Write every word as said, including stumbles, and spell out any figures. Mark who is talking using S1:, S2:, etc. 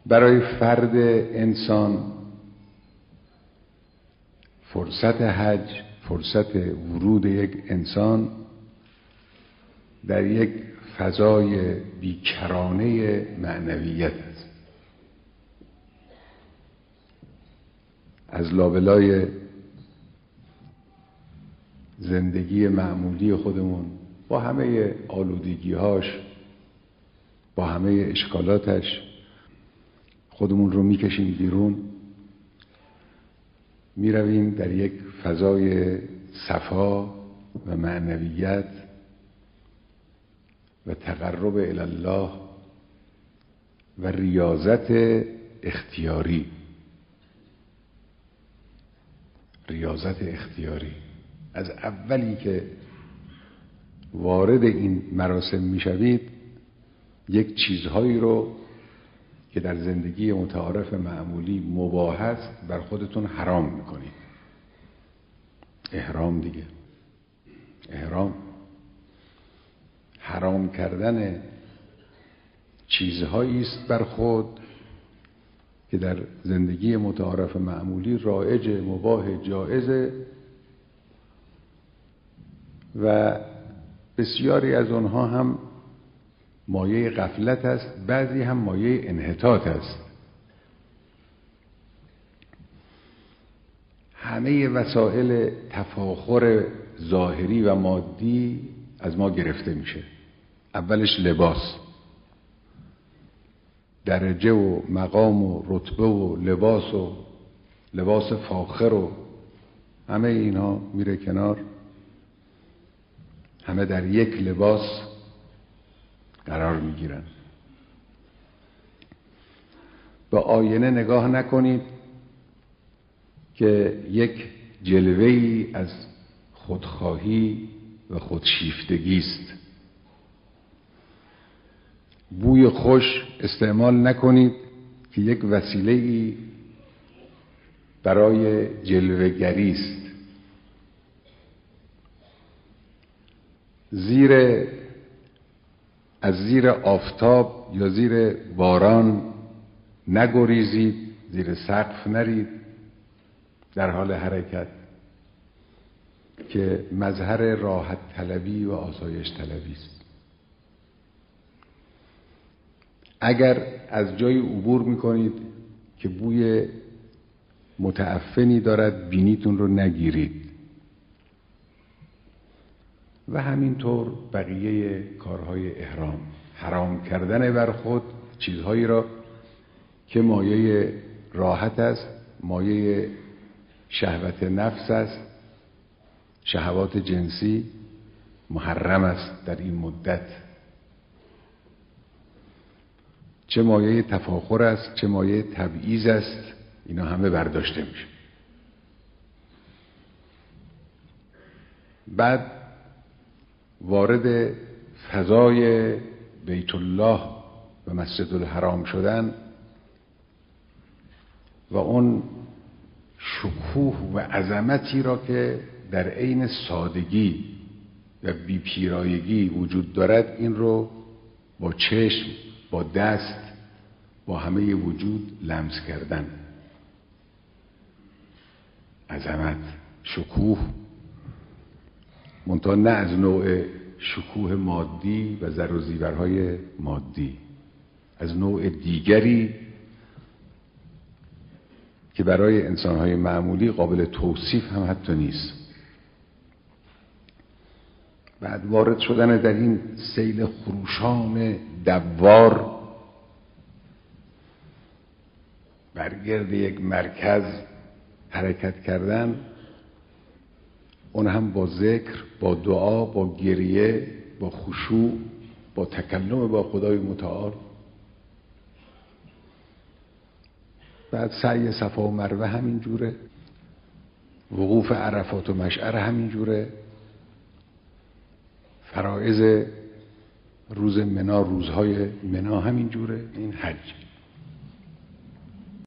S1: برای فرد انسان فرصت حج، فرصت ورود یک انسان در یک فضای بیکرانه معنویت است. از لابلای زندگی معمولی خودمون با همه آلودگی‌هاش، با همه اشکالاتش خودمون رو میکشیم بیرون، میرویم در یک فضای صفا و معنویت و تقرب الی الله و ریاضت اختیاری. ریاضت اختیاری از اولی که وارد این مراسم میشوید یک چیزهایی رو که در زندگی متعارف معمولی مباح است بر خودتون حرام میکنید. احرام دیگه، احرام حرام کردن چیزهایی است بر خود که در زندگی متعارف معمولی رایج، مباح، جایزه و بسیاری از آنها هم مایه غفلت است، بعضی هم مایه انحطاط است. همه وسایل تفاخر ظاهری و مادی از ما گرفته میشه. اولش لباس، درجه و مقام و رتبه و لباس و لباس فاخر و همه اینها میره کنار، همه در یک لباس قرار میگیرن. به آینه نگاه نکنید که یک جلوه‌ای از خودخواهی و خودشیفتگی است. بوی خوش استعمال نکنید که یک وسیله‌ای برای جلوه‌گری است. زیر از زیر آفتاب یا زیر باران نگریزید، زیر سقف نرید در حال حرکت که مظهر راحت طلبی و آسایش طلبی است. اگر از جای عبور میکنید که بوی متعفنی دارد بینیتون رو نگیرید و همینطور بقیه کارهای احرام. حرام کردن بر خود چیزهایی را که مایه راحت است، مایه شهوت نفس است، شهوات جنسی محرم است در این مدت. چه مایه تفاخر است، چه مایه تبعیض است، اینا همه برداشته میشه. بعد وارد فضای بیت الله و مسجد الحرام شدن و اون شکوه و عظمتی را که در عین سادگی و بی‌پیرایگی وجود دارد، این رو با چشم، با دست، با همه وجود لمس کردن. عظمت، شکوه، منتها نه از نوع شکوه مادی و زر و زیورهای مادی، از نوع دیگری که برای انسانهای معمولی قابل توصیف هم حتی نیست. بعد وارد شدن در این سیل خروشان دوار برگرد یک مرکز حرکت کردن، اون هم با ذکر، با دعا، با گریه، با خشوع، با تکلم با خدای متعال. بعد سعی صفا و مروه همین جوره، وقوف عرفات و مشعر همین جوره، فرائض روز منا، روزهای منا همین جوره. این حج.